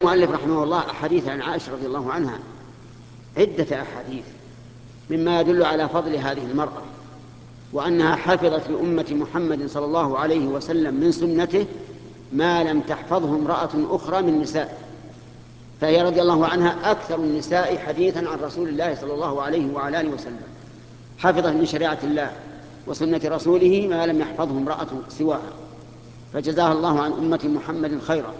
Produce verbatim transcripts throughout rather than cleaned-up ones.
المؤلف رحمه الله أحاديث عن عائشة رضي الله عنها، عدة أحاديث مما يدل على فضل هذه المرأة، وأنها حفظت لأمة محمد صلى الله عليه وسلم من سنته ما لم تحفظه امرأة أخرى من نساء، فهي رضي الله عنها أكثر النساء حديثا عن رسول الله صلى الله عليه وعلى آله وسلم، حفظت من شريعة الله وسنة رسوله ما لم يحفظه امرأة سواها، فجزاها الله عن أمة محمد خيرا.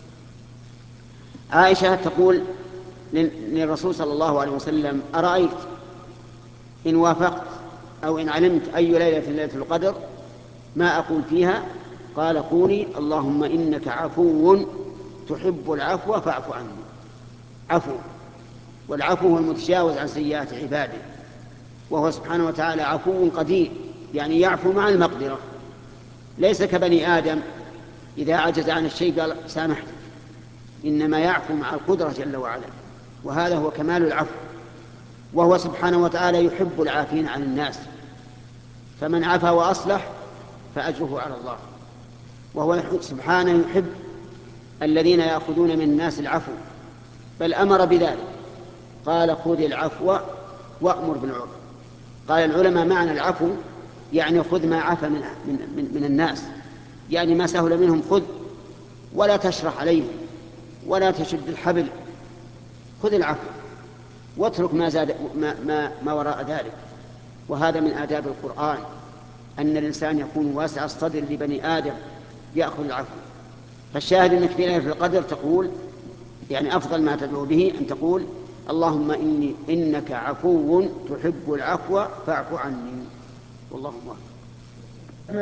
عائشة تقول للرسول صلى الله عليه وسلم: أرأيت إن وافقت أو إن علمت أي ليلة ليلة القدر ما أقول فيها؟ قال: قولي اللهم إنك عفو تحب العفو فاعف عني. عفو، والعفو هو المتجاوز عن سيئات عباده، وهو سبحانه وتعالى عفو قدير، يعني يعفو مع المقدرة، ليس كبني آدم إذا عجز عن الشيء قال سامحت، إنما يعفو مع القدرة جل وعلا، وهذا هو كمال العفو. وهو سبحانه وتعالى يحب العافين عن الناس، فمن عفا وأصلح فأجره على الله. وهو سبحانه يحب الذين يأخذون من الناس العفو، بل أمر بذلك، قال: خذ العفو وأمر بالعرف. قال العلماء: معنى العفو يعني خذ ما عفا من, من, من الناس، يعني ما سهل منهم خذ، ولا تشرح عليهم ولا تشد الحبل، خذ العفو واترك ما, زاد ما, ما, ما وراء ذلك. وهذا من آداب القرآن، أن الإنسان يكون واسع الصدر لبني آدم يأخذ العفو. فالشاهد أنك في ليلة القدر تقول، يعني أفضل ما تدعو به أن تقول: اللهم إني إنك عفو تحب العفو فاعف عني. والله موفق.